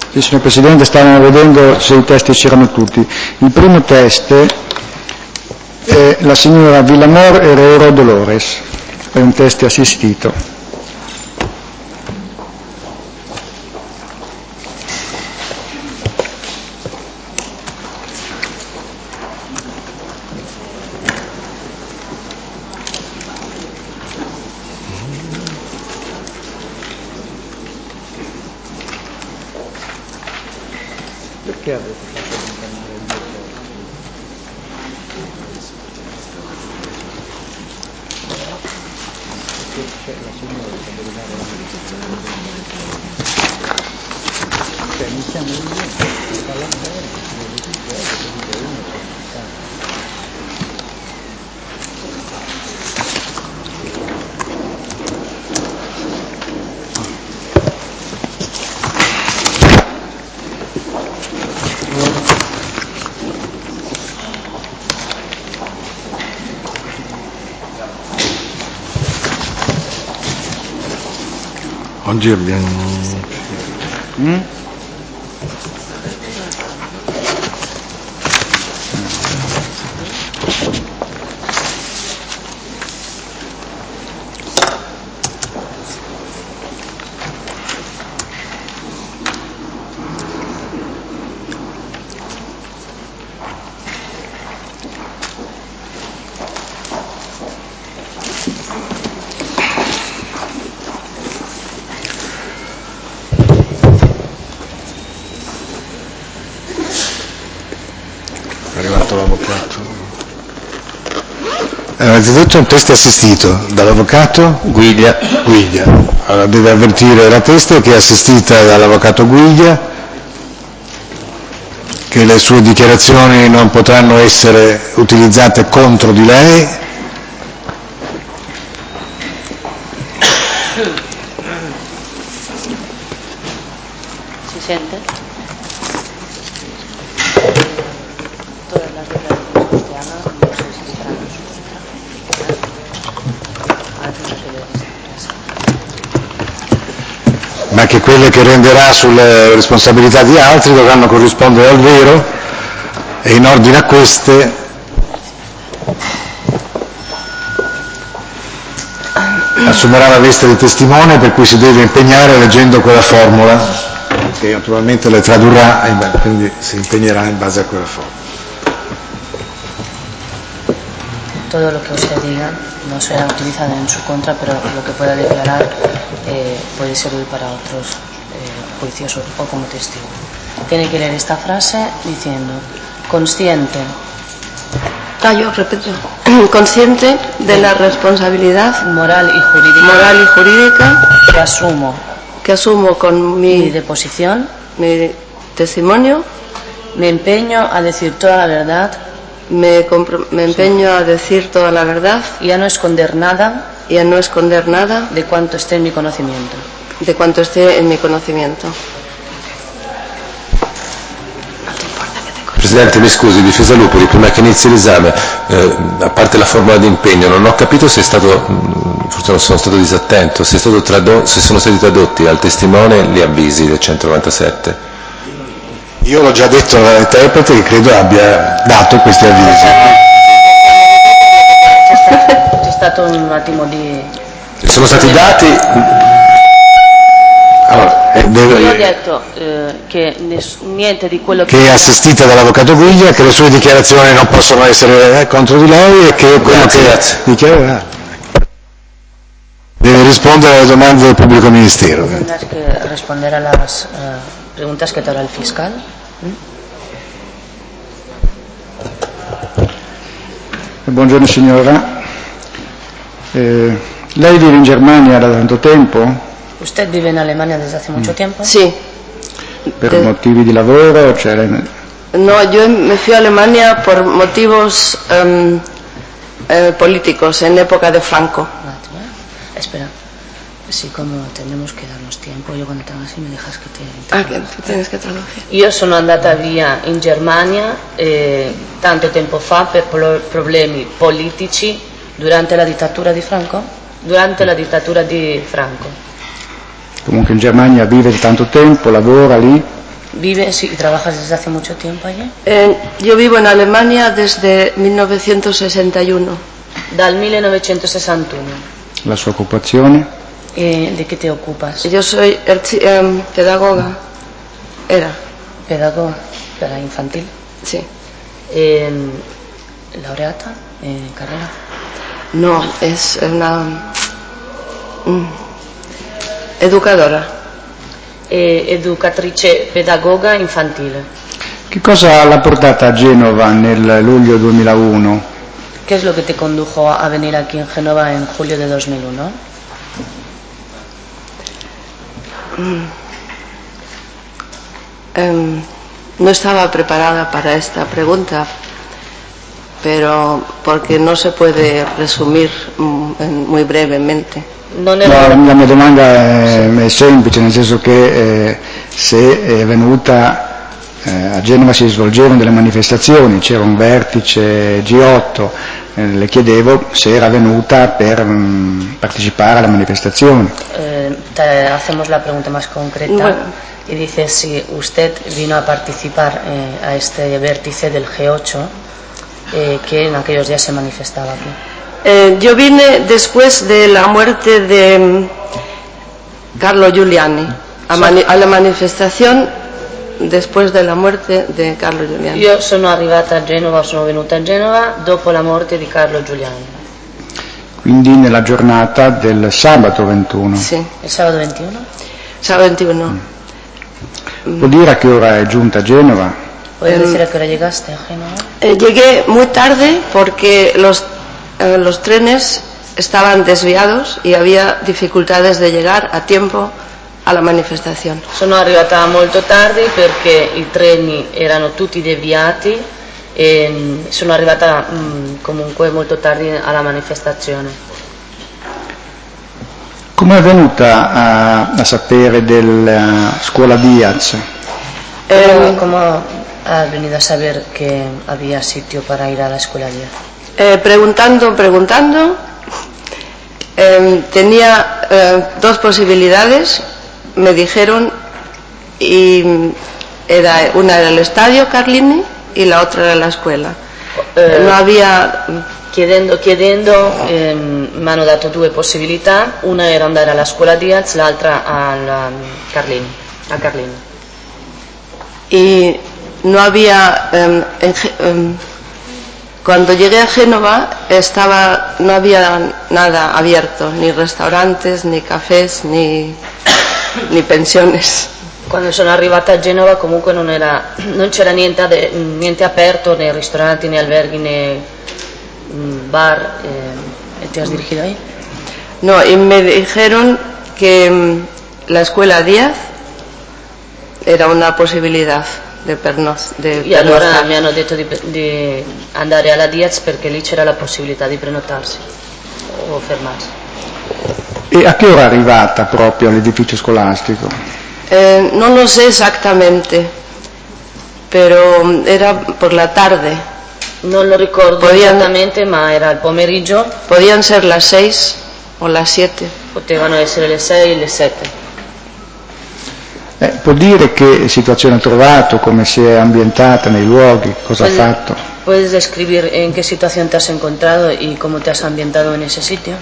Sì, signor Presidente, stavamo vedendo se i testi c'erano tutti. Il primo test è la signora Villamor Herrero Dolores, è un test assistito. Perché avete fatto condannare il mio Perché c'è la signora che deve dare la cioè iniziamo il niente, fa l'appello, deve tutto, deve uno certificato. Oggi abbiamo... È arrivato l'avvocato. Innanzitutto un test assistito dall'avvocato Guiglia. Allora deve avvertire la testa che è assistita dall'avvocato Guiglia, che le sue dichiarazioni non potranno essere utilizzate contro di lei. Si sente? Ma che quelle che renderà sulle responsabilità di altri dovranno corrispondere al vero e in ordine a queste assumerà la veste di testimone, per cui si deve impegnare leggendo quella formula che naturalmente le tradurrà, quindi si impegnerà in base a quella formula. Todo lo que usted diga no será utilizado en su contra, pero lo que pueda declarar puede servir para otros juicios o como testigo. Tiene que leer esta frase diciendo: consciente. Yo repito. Consciente de la responsabilidad moral y jurídica que asumo con mi deposición, mi testimonio. Me empeño a decir toda la verdad. Me empeño a decir toda la verdad y a no esconder nada de cuanto esté en mi conocimiento. Presidente, mi scusi, difesa Lupoli, prima che inizi l'esame, a parte la formula di impegno, non ho capito se è stato, forse non sono stato disattento, se sono stati tradotti al testimone gli avvisi del 197. Io l'ho già detto all'interprete che credo abbia dato questi avvisi. C'è stato un attimo di... Sono stati dati... Allora, Io ho detto che niente di quello che è assistita dall'avvocato Guiglia, che le sue dichiarazioni non possono essere contro di lei e che quello che dichiarerà deve rispondere alle domande del pubblico ministero. Tendrás que responder a las preguntas que te hará el fiscal. Buongiorno signora, lei vive in Germania da tanto tempo? ¿Usted vive en Alemania desde hace mucho tiempo? Sí. ¿Per motivi di lavoro? No, yo me fui a Alemania por motivos políticos en época de Franco. Espera, sí, como tenemos que darnos tiempo, yo cuando tengo así me dejas que te... che tu tienes che traducire. Io sono andata via in Germania tanto tempo fa per problemi politici durante la dittatura di Franco? Durante la dittatura di Franco. Comunque in Germania vive da tanto tempo, lavora lì? ¿Vives y trabajas desde hace mucho tiempo allí? Yo vivo en Alemania desde 1961. Dal 1961. La sua occupazione? ¿De qué te ocupas? Yo soy pedagoga. Era. Pedagoga para infantil. Sí. ¿Laureata en carrera? No, es una educadora. Educatrice pedagoga infantile. Che cosa l'ha portata a Genova nel luglio 2001? ¿Qué es lo que te condujo a venir aquí en Génova en julio de 2001? No estaba preparada para esta pregunta, pero porque no se puede resumir muy brevemente. La mia domanda è semplice, nel senso che se è venuta a Genova si svolgevano delle manifestazioni, c'era un vertice G8, le chiedevo se era venuta per partecipare alle manifestazioni. Te hacemos la pregunta más concreta y dice si usted vino a participar a este vértice del G8 que en aquellos días se manifestaba aquí. Yo vine después de la muerte de Carlo Giuliani, a la manifestazione después de la muerte de Carlo Giuliani. Io sono arrivata a Genova, sono venuta a Genova dopo la morte di Carlo Giuliani. Quindi nella giornata del sabato 21. Sì. Il sabato 21? Sabato 21. Può dire a che ora è giunta a Genova? ¿Puedes decir a qué hora llegaste a Génova? Llegué muy tarde porque los trenes estaban desviados y había dificultades de llegar a tiempo a la manifestazione. Sono arrivata molto tardi perché i treni erano tutti deviati e sono arrivata comunque molto tardi alla manifestazione. Come è venuta a sapere della scuola Diaz? ¿Cómo has venido a saber que había sitio para ir a la escuela Diaz? Preguntando, tenía dos posibilidades, me dijeron, y una era el estadio Carlini y la otra era la escuela. No había... Chiedendo, mi hanno dato due possibilità, una era andare alla scuola Diaz, l'altra a Carlini. Y no había... cuando llegué a Génova no había nada abierto, ni restaurantes, ni cafés, ni pensiones. Quando sono arrivata a Genova comunque non c'era niente aperto, né ristoranti, né alberghi, né bar. ¿Te has dirigido ahí? No, y me dijeron que la escuela Diaz era una posibilidad de pernoctar. E allora mi hanno detto di andare alla Diaz perché lì c'era la possibilità di prenotarsi o fermarsi. E a che ora è arrivata proprio all'edificio scolastico? No lo sé exactamente, pero era por la tarde. Non lo ricordo esattamente, ma era il pomeriggio. Podían ser las 6 o las 7. Potevano essere le 6 e le 7. Può dire che situazione ha trovato, come si è ambientata nei luoghi, cosa ha fatto? ¿Puedes describir en qué situación te has encontrado y cómo te has ambientado en ese sitio?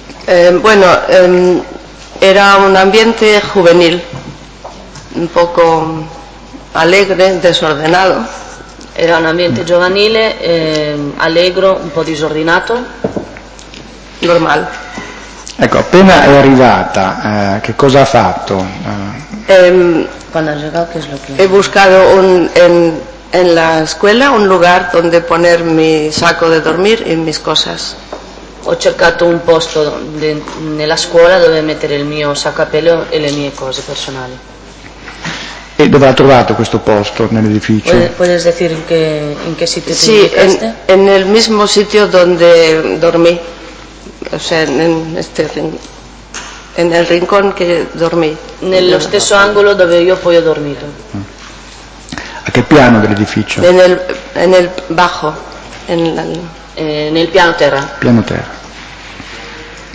Era un ambiente juvenil, un poco alegre, desordenado. Era un ambiente giovanile, allegro, un po' disordinato. Normal. Ecco, appena è arrivata, che cosa ha fatto? Cuando has llegado, ¿qué es lo que? He buscado en la escuela un lugar donde poner mi saco de dormir y mis cosas. Ho cercato un posto nella scuola dove mettere il mio sacco a pelo e le mie cose personali. E dove ha trovato questo posto nell'edificio? ¿Puedes decir en qué sitio te ubicaste? En el mismo sitio donde dormí, o sea, en el rincón que dormí. Nello stesso angolo dove io poi ho dormito. A che piano dell'edificio? En el bajo, nel piano terra. Piano terra.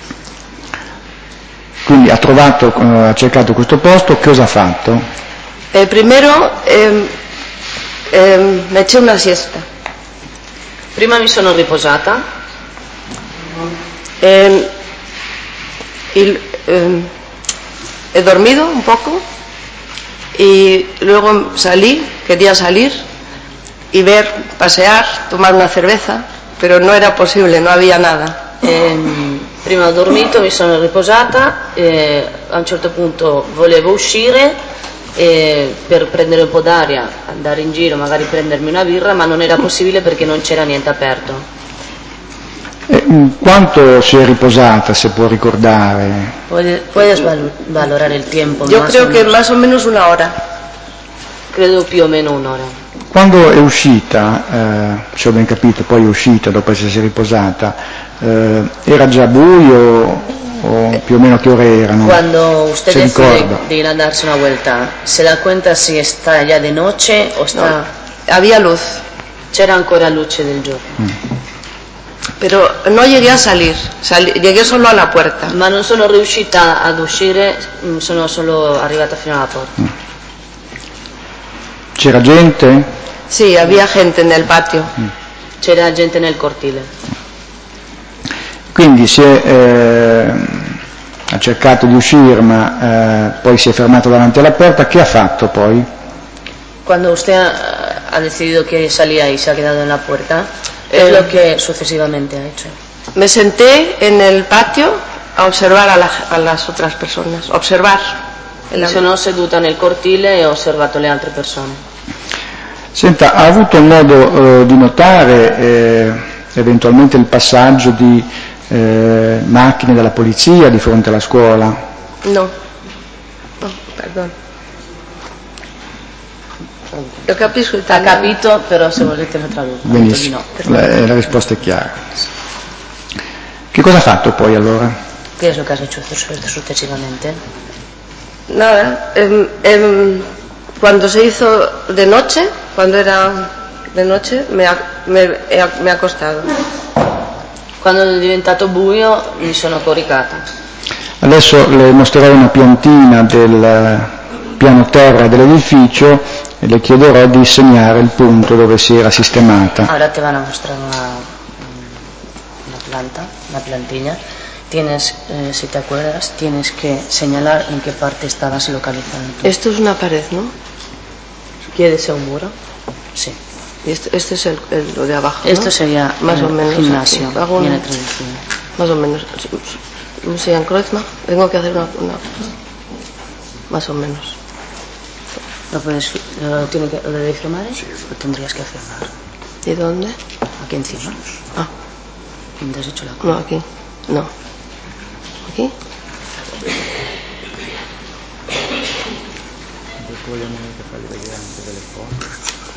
Quindi ha cercato questo posto, cosa ha fatto? Primero me eché una siesta. Prima mi sono riposata. He dormido un poco y luego quería salir y ver, pasear, tomar una cerveza, pero no era posible, no había nada. Prima ho dormito, mi sono riposata, a un certo punto volevo uscire per prendere un po' d'aria, andare in giro, magari prendermi una birra, ma non era possibile perché non c'era niente aperto. Quanto si è riposata, se può ricordare? ¿Puedes valorar el tiempo? Yo creo que más o menos una hora. Credo più o meno un'ora. Quando è uscita, se ho ben capito, poi è uscita dopo essersi riposata, era già buio o più o meno che ore erano? Cuando usted decide de ir a darse una vuelta, ¿se da cuenta si está ya de noche o está...? No, había luz. C'era ancora luce del giorno. Pero no llegué a salir, llegué solo a la puerta. Ma non sono riuscita ad uscire, sono solo arrivata fino alla porta. C'era gente? Sì, había gente nel patio. C'era gente nel cortile. Quindi ha cercato di uscire, ma poi si è fermato davanti alla porta. Che ha fatto poi? Cuando usted ha decidido que salía y se ha quedado en la puerta, ¿qué es lo que sucesivamente ha hecho? Me senté en el patio a osservare a las otras personas, observar. Mi sono seduta nel cortile e ho osservato le altre persone. Senta, ha avuto modo di notare eventualmente il passaggio di macchine della polizia di fronte alla scuola? No, perdón. Lo capisco italiano. Ha capito, però se volete lo traduco. Benissimo, No, la risposta è chiara. Che cosa ha fatto poi allora? ¿Qué es lo que has hecho sucesivamente? Nada, cuando se hizo de noche, cuando era de noche, me he acostado. Quando è diventato buio mi sono coricata. Adesso le mostrerò una piantina del piano terra dell'edificio e le chiederò di segnare il punto dove si era sistemata. Ahora te van a mostrar una plantilla. Tienes, si te acuerdas, tienes que señalar en qué parte estabas localizado. Esto es una pared, ¿no? ¿Quiere ser un muro? Sí. Y este es lo de abajo, ¿no? Esto sería más o menos gimnasio, viene traducido. Más o menos. ¿Cómo se llama? Kreuzmann. Tengo que hacer una más o menos. ¿Lo debe firmar? Sí. Lo tendrías que firmar. ¿Y dónde? Aquí encima. Ah. ¿Dónde has hecho la cruz? No, aquí. No. ¿Aquí? Vogliamo che fargli vedere anche delle foto.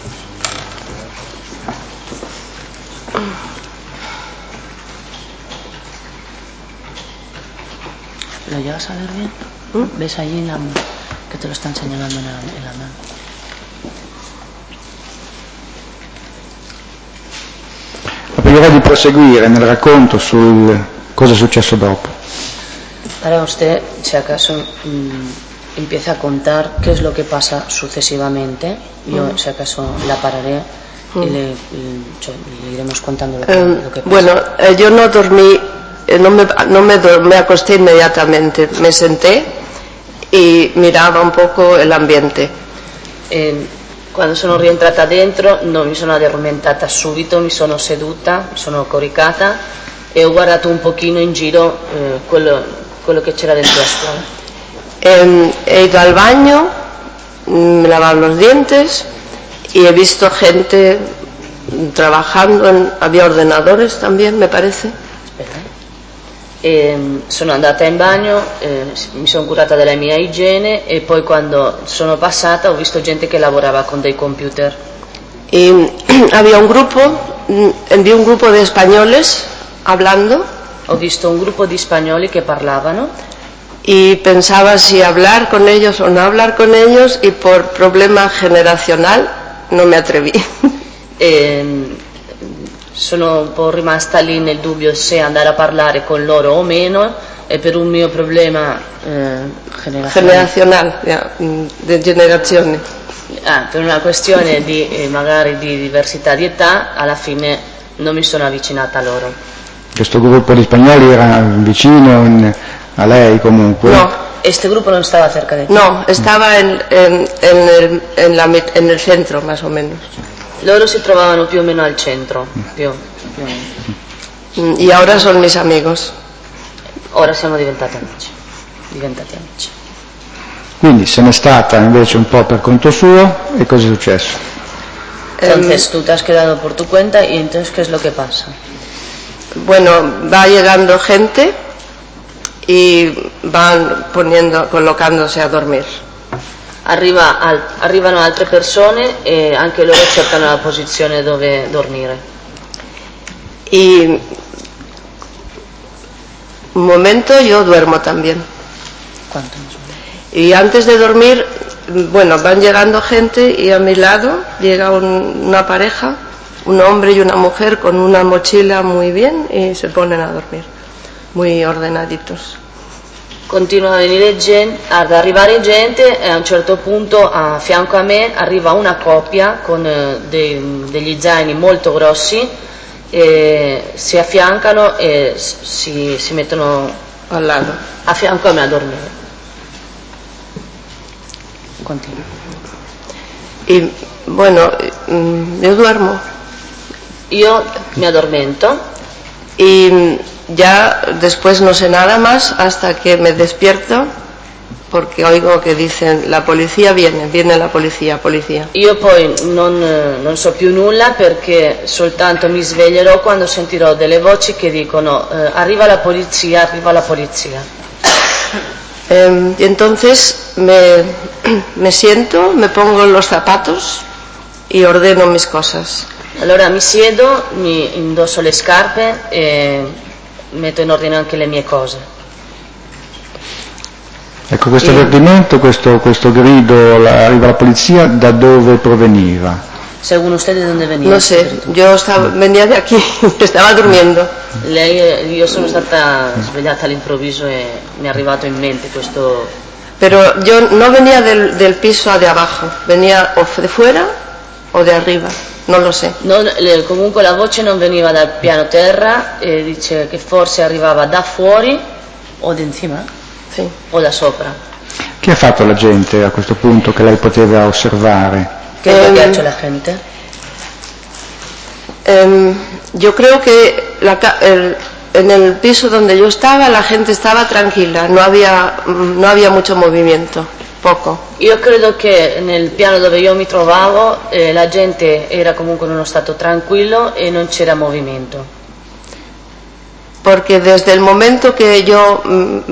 ¿Lo llevas a ver bien? ¿Ves ahí que te lo están señalando en la mano? Prego di proseguire nel racconto sul cosa è successo dopo. Ahora usted, si acaso, empieza a contar qué es lo que pasa sucesivamente. Yo, si acaso, la pararé y le iremos contando lo que pasa. Bueno, yo no dormí, no me acosté inmediatamente. Me senté y miraba un poco el ambiente. Quando sono rientrata dentro non mi sono addormentata subito, mi sono seduta, mi sono coricata e ho guardato un pochino in giro quello che c'era dentro la scuola. He ido al baño, me lavaba los dientes y he visto gente trabajando, había ordenadores también, me parece. Sono andata in bagno, mi sono curata della mia igiene e poi quando sono passata ho visto gente che lavorava con dei computer. Y había un grupo, vi un grupo de españoles hablando. Ho visto un gruppo di spagnoli che parlavano. Y pensaba si hablar con ellos o no hablar con ellos y por problema generacional no me atreví. sono un po' rimasta lì nel dubbio se andare a parlare con loro o meno, e per un mio problema generazionale, di generazioni. Per una questione di magari di diversità di età, alla fine non mi sono avvicinata a loro. Questo gruppo di spagnoli era vicino a lei comunque? No. Este grupo no estaba cerca de ti. No, estaba en el centro, más o menos. Loro si trovavano più o meno al centro, più o meno. Y ahora son mis amigos. Ora siamo diventati amici. Quindi se n'è stata invece un po' per conto suo, e cosa è successo? Entonces tú te has quedado por tu cuenta, y entonces ¿qué es lo que pasa? Bueno, va llegando gente y van colocándose a dormir. Arrivano altre persone e anche loro cercano la posizione dove dormire. Y un momento yo duermo también. ¿Cuánto más o menos? Y antes de dormir, bueno, van llegando gente y a mi lado llega una pareja, un hombre y una mujer con una mochila muy bien y se ponen a dormir, muy ordenaditos. Continua ad arrivare gente, e a un certo punto a fianco a me arriva una coppia con degli zaini molto grossi, e si affiancano e si mettono al lato a fianco a me a dormire. Continua. Y bueno, yo duermo. Io mi addormento. Y ya después no sé nada más hasta que me despierto, porque oigo che dicen la polizia viene la polizia. Io poi non so più nulla, perché soltanto mi sveglierò quando sentirò delle voci che dicono arriva la polizia. Y entonces me siento, me pongo los zapatos y ordeno mis cosas. Allora mi siedo, mi indosso le scarpe e metto in ordine anche le mie cose. Ecco, questo avvertimento, questo grido, arriva la polizia, da dove proveniva? Según usted, ¿de dónde venía? No sé, venía de aquí, estaba durmiendo. Io sono stata svegliata all'improvviso e mi è arrivato in mente questo. Pero yo no venía del piso de abajo, venía o de fuera o de arriba, non lo sé. Comunque la voce non veniva dal piano terra, e dice che forse arrivava da fuori o da encima? Sì. O da sopra. Che ha fatto la gente a questo punto che lei poteva osservare? ¿Qué es lo que ha hecho la gente? Yo creo que en el piso donde yo estaba la gente estaba tranquila, no había mucho movimiento, poco. Io credo che nel piano dove io mi trovavo la gente era comunque in uno stato tranquillo e non c'era movimento. Porque desde el momento que yo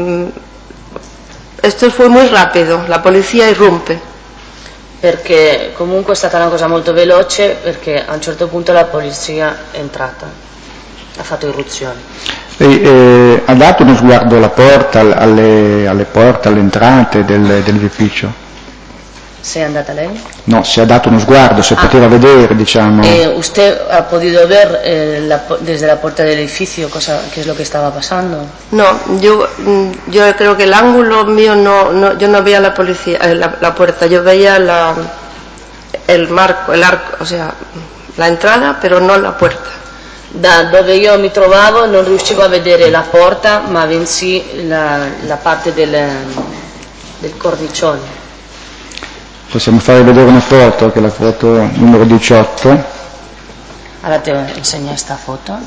esto fue muy rápido, la policía irrumpe. Perché comunque è stata una cosa molto veloce, perché a un certo punto la polizia è entrata, ha fatto irruzione. Ha dato uno sguardo alla porta, alle porte, alle entrate dell'edificio? ¿Se è andata lei? No, se ha dato uno sguardo, se poteva vedere, diciamo. ¿Usted ha podido ver desde la puerta del edificio qué es lo que estaba pasando? No, yo creo que el ángulo mío yo no veía la policía, la puerta, yo veía el marco, el arco, o sea, la entrada, pero no la puerta. Da dove io mi trovavo non riuscivo a vedere la porta, ma bensì la parte del cornicione. Possiamo fare vedere una foto, che è la foto numero 18. Ahora te enseño esta foto.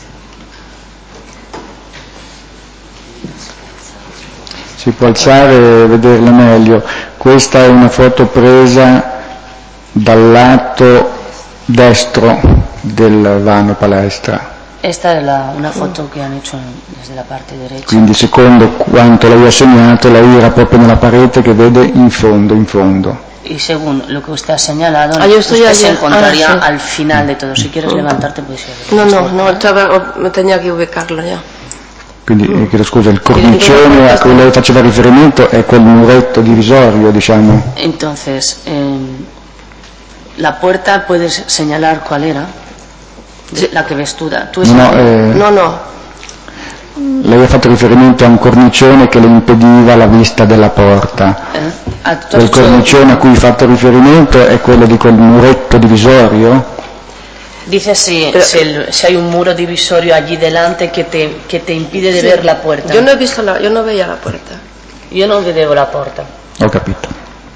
Si può alzare e vederla meglio. Questa è una foto presa dal lato destro del vano palestra. Esta es una foto che hanno hecho desde la parte derecha. Quindi secondo quanto lei ha segnato, lei era proprio nella parete che vede in fondo. Y según lo que usted ha señalado, usted se encontraría sí. al final de todo. Si quieres levantarte, puedes ir. No, tenía que ubicarlo ya. Quindi, chiedo scusa, il cornicione a cui lei faceva riferimento è quel muretto divisorio, diciamo. Entonces, la puerta, ¿puedes señalar cuál era? La che vestuta. Tu No. Lei ha fatto riferimento a un cornicione che le impediva la vista della porta. Quel cornicione a cui ha fatto riferimento è quello di quel muretto divisorio? Dice se hay un muro divisorio allí delante che te impide di vedere la puerta. Yo no veía la puerta. Io non vedevo la porta. Ho capito.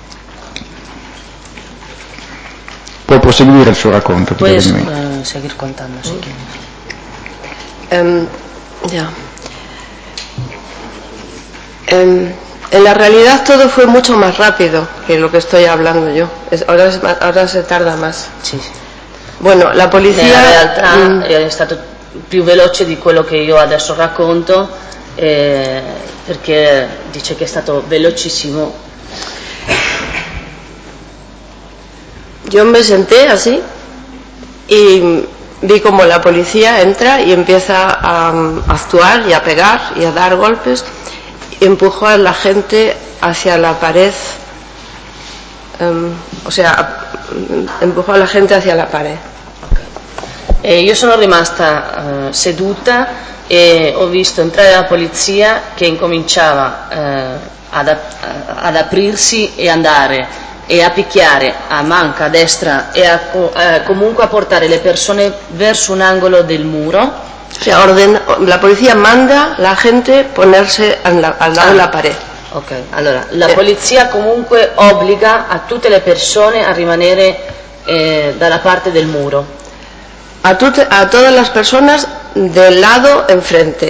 Può proseguire il suo racconto. Puedes seguir contando si quieres. En la realidad todo fue mucho más rápido que lo que estoy hablando yo. Ahora se tarda más. Sì. Bueno, la polizia... Nella realtà è stato più veloce di quello che io adesso racconto, perché dice che è stato velocissimo. Yo me senté así y vi como la policía entra y empieza a actuar y a pegar y a dar golpes. Empujó a la gente hacia la pared, empujò la gente hacia la pared. Io sono rimasta seduta e ho visto entrare la polizia che incominciava ad aprirsi e andare e a picchiare a manca, a destra e comunque a portare le persone verso un angolo del muro. La policía manda la gente ponerse al lado de la pared. Ok, allora la polizia comunque obbliga a tutte le persone a rimanere dalla parte del muro. A todas las personas del lado enfrente,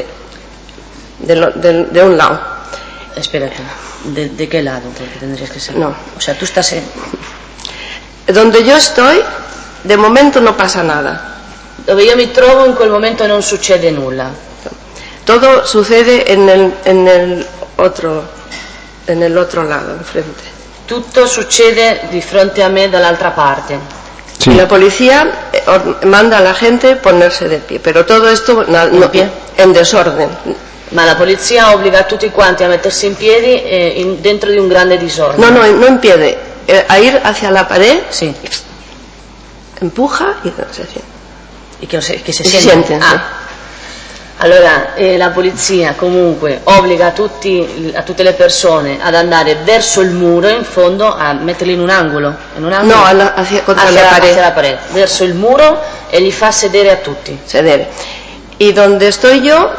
de un lado. Espérate, ¿de qué lado? Porque tendrías que ser. No. O sea, tú estás donde yo estoy, de momento no pasa nada. Dove io mi trovo in quel momento non succede nulla. Todo sucede en el otro lado, enfrente. Tutto succede di fronte a me dall'altra parte. Sí. La policía manda a la gente ponerse de pie, pero todo esto en desorden. Ma la polizia obbliga a tutti quanti a mettersi in piedi dentro di un grande disordine. No en piedi, a ir hacia la pared. Sì. Empuja y no sé si. E che si siente. Sì. Allora la polizia comunque obbliga a tutte le persone ad andare verso il muro in fondo, a metterli in un angolo. No, contra la pared. Verso il muro e li fa sedere a tutti. Sedere. Y donde estoy yo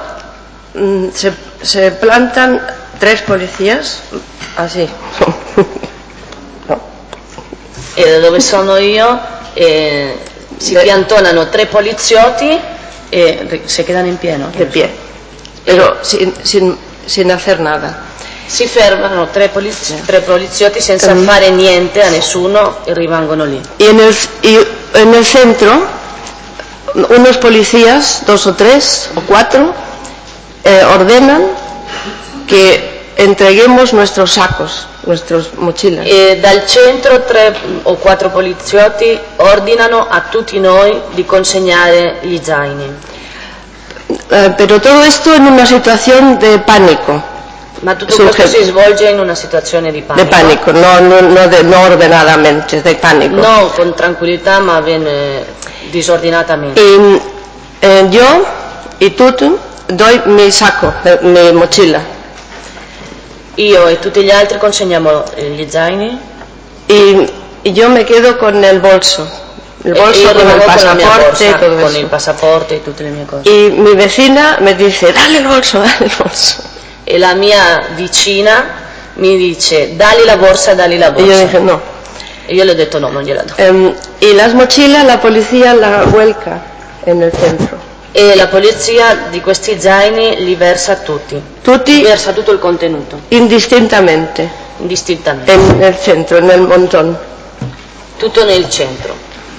se plantan 3 policías así. No. E da dove sono io si piantonano 3 poliziotti e si quedano in pieno. De pie. Pero sin hacer nada. Si fermano 3 poliziotti senza fare niente a nessuno e rimangono lì. Y en el centro unos policías, 2 o 3 o 4, ordenan que entreguemos nuestros sacos, nuestras mochilas. E dal centro 3 o 4 poliziotti ordinano a tutti noi di consegnare gli zaini. Pero todo esto en una situación de pánico. Ma tutto questo si svolge in una situazione di panico. De pánico, no ordenadamente, de pánico. No con tranquillità, ma avviene disordinatamente. Yo y tú doy mi saco, mi mochila. Io e tutti gli altri consegniamo gli zaini. Y yo me quedo con el bolso. El bolso con el pasaporte, con todo eso. Il passaporto e tutte le mie cose. Y mi vecina me dice, dale el bolso. E la mia vicina mi dice, dali la borsa. Y yo dije, no. E io le ho detto no, non gliela do. Y las mochilas la policía la vuelca en el centro. E la polizia di questi zaini li versa a tutti. Versa tutto il contenuto. Indistintamente. En el centro, en el montón. Tutto nel centro.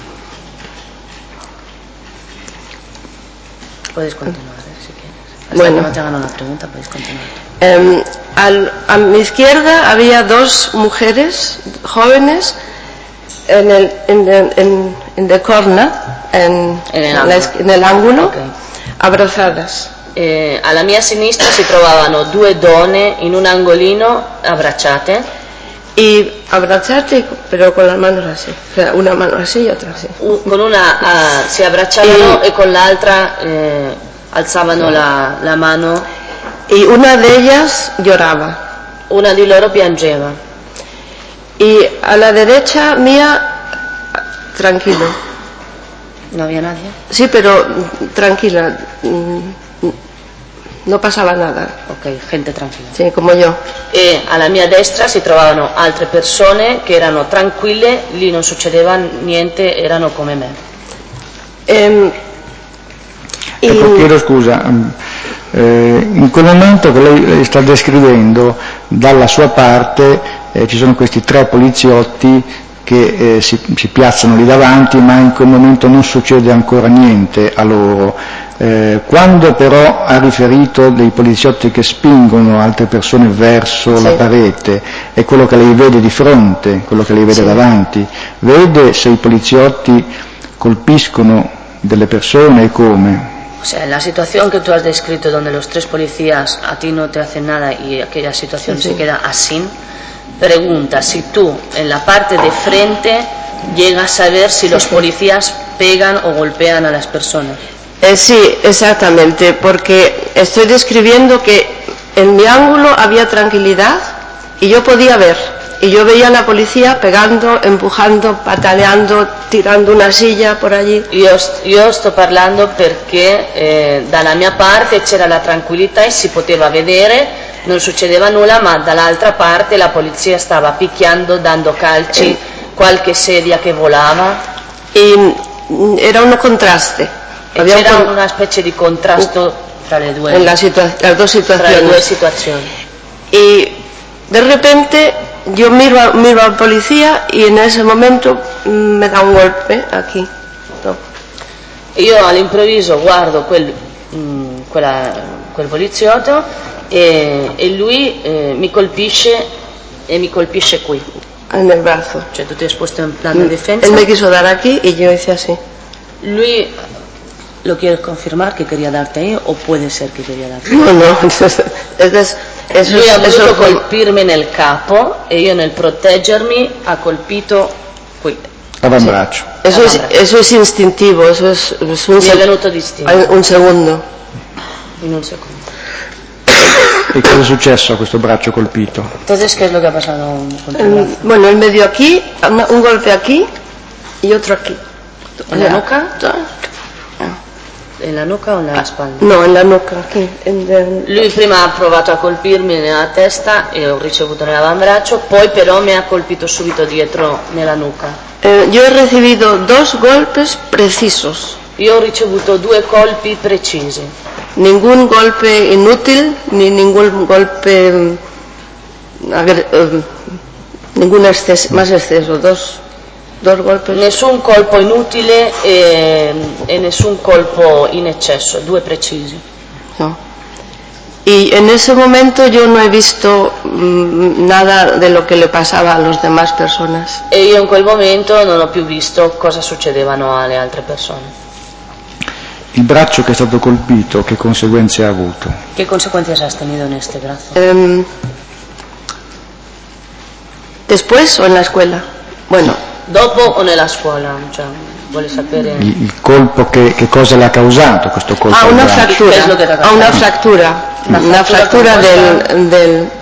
Puedes continuar, si quieres. Hasta que no te hagan una pregunta, puedes continuar. A mi izquierda había 2 mujeres jóvenes en the corner, en el ángulo, okay. Abrazadas. Alla mia sinistra si trovavano 2 donne in un angolino abbracciate. Y abbracciate pero con las manos así, o sea, una mano así y otra así. Con una si abbracciavano e con l'altra alzavano la mano. Y una de ellas lloraba. Una di loro piangeva. Y a la derecha mía, tranquilo. ¿No había nadie? Sí, pero tranquila, no pasaba nada. Ok, gente tranquilla. Sì, come io. E alla mia destra si trovavano altre persone che erano tranquille, lì non succedeva niente, erano come me. Ecco, chiedo scusa, in quel momento che lei sta descrivendo, dalla sua parte ci sono questi 3 poliziotti che si piazzano lì davanti, ma in quel momento non succede ancora niente a loro. Quando però ha riferito dei poliziotti che spingono altre persone verso la parete, è quello che lei vede di fronte, quello che lei vede davanti, vede se i poliziotti colpiscono delle persone e come. O sea, la situación que tú has descrito donde los 3 policías a ti no te hacen nada y aquella situación se queda así, pregunta si tú en la parte de frente llegas a ver si los policías pegan o golpean a las personas. Sí, exactamente, porque estoy describiendo que en mi ángulo había tranquilidad y yo podía ver, y yo veía a la policía pegando, empujando, pataleando, tirando una silla por allí. Io sto parlando perché dalla mia parte c'era la tranquillità e si poteva vedere, non succedeva nulla, ma dall'altra parte la polizia stava picchiando, dando calci, qualche sedia che volava. Y era un contraste. C'era una specie di contrasto tra le due, las dos situaciones. Y de repente yo miro al policía y en ese momento me da un golpe aquí. No. Io all'improvviso guardo quel poliziotto e lui mi colpisce qui. Nel brazo. Cioè tu ti hai esposto in plan de defensa. Él me quiso dar aquí y yo hice así. Lui lo quiere confirmar que quería darte ahí o puede ser que quería darte ahí? No, lui ha voluto colpirmi nel capo e io nel proteggermi ha colpito qui. Avambraccio. Eso es instintivo, eso es mi è venuto distinto. Un segundo. In un secondo. E cosa è successo a questo braccio colpito? Entonces, ¿qué es lo que ha pasado con tu brazo? Bueno, él me dio aquí, un golpe aquí y otro aquí. ¿En la nuca? ¿En la nuca o nella spalla? No, en la nuca, aquí. Lui prima ha provato a colpirmi nella testa e ho ricevuto nell'avambraccio, poi però mi ha colpito subito dietro nella nuca. Yo he recibido 2 golpes precisos. Io ho ricevuto 2 colpi precisi. Ningún golpe inútil, ni ningún golpe, ningún más exceso, dos golpes. Nessun colpo inutile e nessun colpo in eccesso, 2 precisi. No. Y en ese momento yo no he visto nada de lo que le pasaba a las demás personas. E io in quel momento non ho più visto cosa succedevano alle altre persone. Il braccio che è stato colpito, che conseguenze ha avuto? ¿Qué consecuencias has tenido en este brazo? ¿Después o en la escuela? Bueno. Dopo o nella scuola? Cioè, vuole sapere... Il colpo, che cosa le ha causato questo colpo? Una fractura. Una fractura. Una fractura del...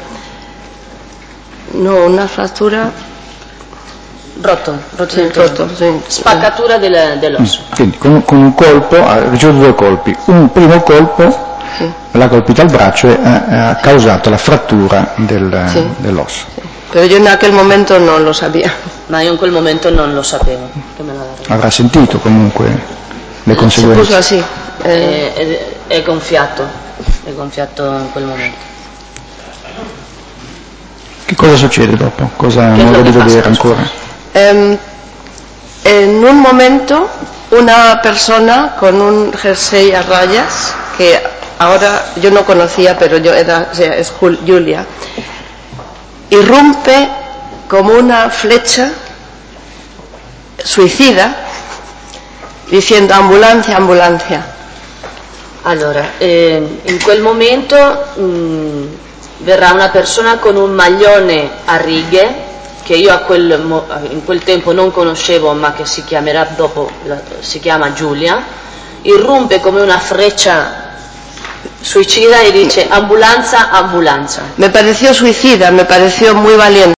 No, una fractura... Rotto, sì. Spaccatura dell'osso. Quindi con un colpo ha ricevuto 2 colpi. Un primo colpo l'ha colpito al braccio e ha causato la frattura dell'osso. Sì. Però io in aquel momento non lo sapevo. Ma io in quel momento non lo sapevo. Che me avrà sentito comunque le conseguenze. Si puso así. È gonfiato in quel momento. Che cosa succede dopo? Cosa non lo devo vedere ancora? En un momento una persona con un jersey a rayas, que ahora yo no conocía, pero es Julia, irrumpe como una flecha suicida diciendo ambulancia, ambulancia. Allora, in quel momento verrà una persona con un maglione a righe che io in quel tempo non conoscevo, ma che si chiamerà dopo, si chiama Giulia, irrompe come una freccia suicida y dice ambulanza, ambulanza. Me pareció suicida, me pareció muy valiente.